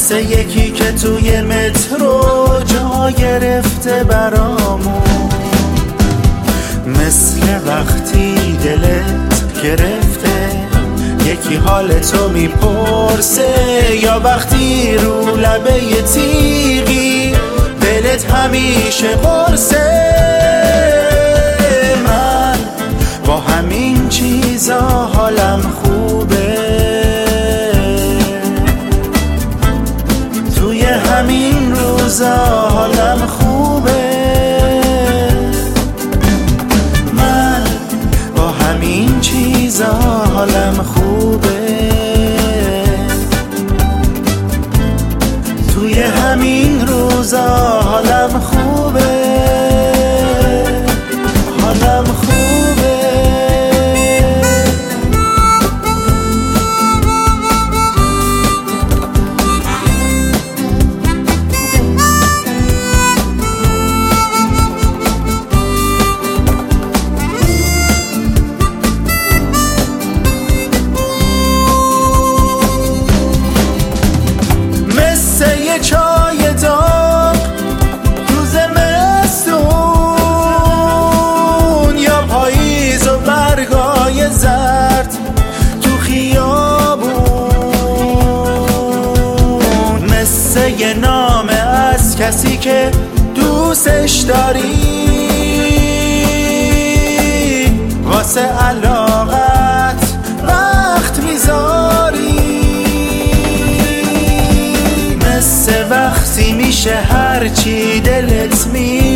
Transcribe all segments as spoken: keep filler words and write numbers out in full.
مثل یکی که توی مترو جا گرفته برامون، مثل وقتی دلت گرفته یکی حال تو میپرسه، یا وقتی رو لبه تیغی دلت همیشه قرصه. من با همین چیزا حالم خوبه، توی همین روزا حالم خوبه. من با همین چیزا حالم خوبه، توی همین روزا حالم خوبه، حالم خوبه. چای داغ تو زمستون، یا پاییز و برگای زرد تو خیابون، مثل یه نامه از کسی که دوستش داری، واسه علاقت وقت میذاری، مثل وقتی میشه هرچی دلت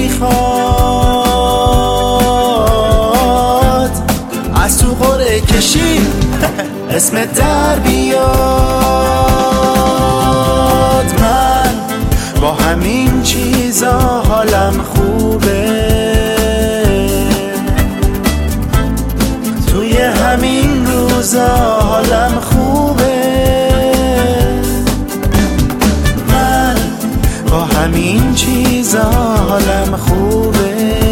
میخواد از تو قرعه کشی اسمت در بیاد. من با همین چیزا حالم خوبه، توی همین روزا حالم خوبه. با همین چیزا حالم خوبه،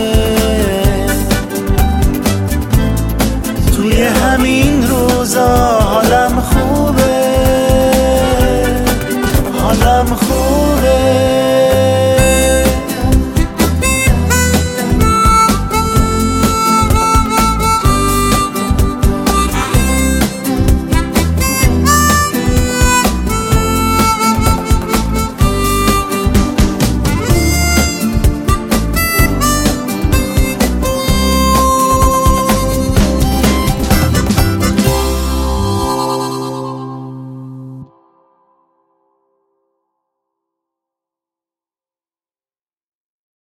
توی همین روزا حالم خوبه، حالم خوبه.